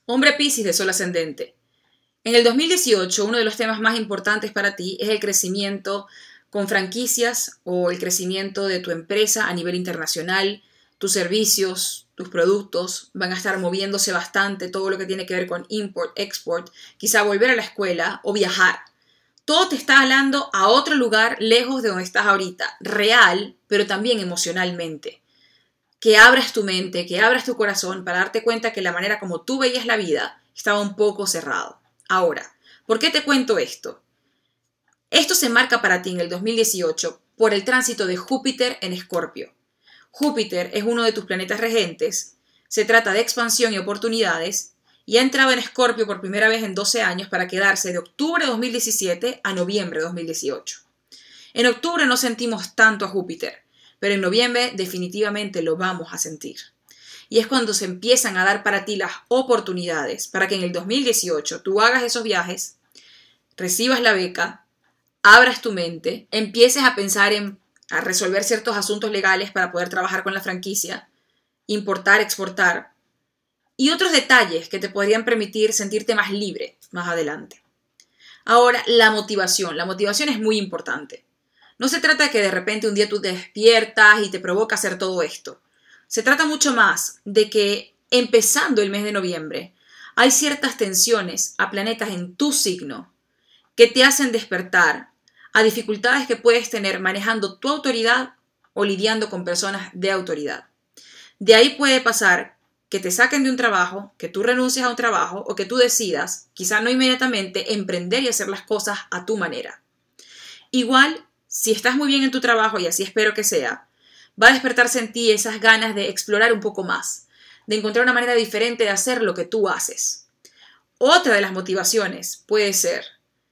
Hombre Piscis de Sol ascendente. En el 2018, uno de los temas más importantes para ti es el crecimiento con franquicias o el crecimiento de tu empresa a nivel internacional. Tus servicios, tus productos van a estar moviéndose bastante, todo lo que tiene que ver con import, export, quizá volver a la escuela o viajar. Todo te está hablando a otro lugar lejos de donde estás ahorita, real, pero también emocionalmente. Que abras tu mente, que abras tu corazón para darte cuenta que la manera como tú veías la vida estaba un poco cerrado. Ahora, ¿por qué te cuento esto? Esto se marca para ti en el 2018 por el tránsito de Júpiter en Escorpio. Júpiter es uno de tus planetas regentes, se trata de expansión y oportunidades, y ha entrado en Escorpio por primera vez en 12 años para quedarse de octubre de 2017 a noviembre de 2018. En octubre no sentimos tanto a Júpiter, pero en noviembre definitivamente lo vamos a sentir. Y es cuando se empiezan a dar para ti las oportunidades para que en el 2018 tú hagas esos viajes, recibas la beca, abras tu mente, empieces a pensar a resolver ciertos asuntos legales para poder trabajar con la franquicia, importar, exportar y otros detalles que te podrían permitir sentirte más libre más adelante. Ahora, la motivación. La motivación es muy importante. No se trata de que de repente un día tú te despiertas y te provoca hacer todo esto. Se trata mucho más de que empezando el mes de noviembre hay ciertas tensiones a planetas en tu signo que te hacen despertar a dificultades que puedes tener manejando tu autoridad o lidiando con personas de autoridad. De ahí puede pasar que te saquen de un trabajo, que tú renuncies a un trabajo o que tú decidas, quizá no inmediatamente, emprender y hacer las cosas a tu manera. Igual, si estás muy bien en tu trabajo, y así espero que sea, va a despertarse en ti esas ganas de explorar un poco más, de encontrar una manera diferente de hacer lo que tú haces. Otra de las motivaciones puede ser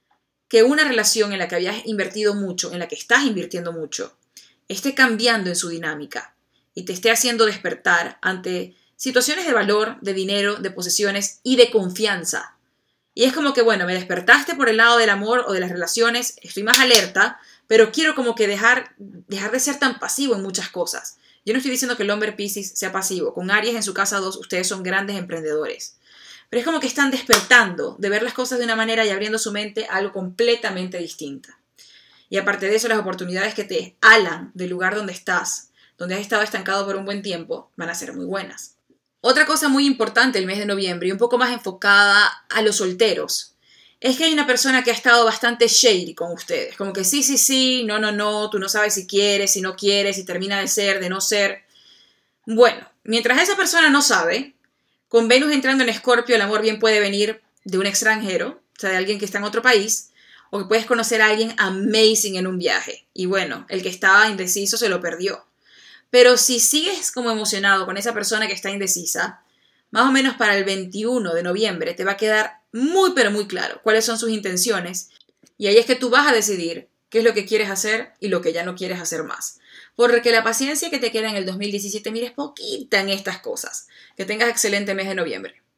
que una relación en la que habías invertido mucho, en la que estás invirtiendo mucho, esté cambiando en su dinámica y te esté haciendo despertar ante situaciones de valor, de dinero, de posesiones y de confianza. Y es como que, bueno, me despertaste por el lado del amor o de las relaciones, estoy más alerta, pero quiero como que dejar de ser tan pasivo en muchas cosas. Yo no estoy diciendo que el hombre Piscis sea pasivo. Con Aries en su casa 2, ustedes son grandes emprendedores. Pero es como que están despertando de ver las cosas de una manera y abriendo su mente a algo completamente distinta. Y aparte de eso, las oportunidades que te alan del lugar donde estás, donde has estado estancado por un buen tiempo, van a ser muy buenas. Otra cosa muy importante el mes de noviembre y un poco más enfocada a los solteros es que hay una persona que ha estado bastante shady con ustedes. Como que sí, no, tú no sabes si quieres, si no quieres, si termina de ser, de no ser. Bueno, mientras esa persona no sabe, con Venus entrando en Escorpio, el amor bien puede venir de un extranjero, o sea, de alguien que está en otro país, o que puedes conocer a alguien amazing en un viaje. Y bueno, el que estaba indeciso se lo perdió. Pero si sigues como emocionado con esa persona que está indecisa, más o menos para el 21 de noviembre te va a quedar muy pero muy claro cuáles son sus intenciones y ahí es que tú vas a decidir qué es lo que quieres hacer y lo que ya no quieres hacer más. Porque la paciencia que te queda en el 2017, mira, es poquita en estas cosas. Que tengas excelente mes de noviembre.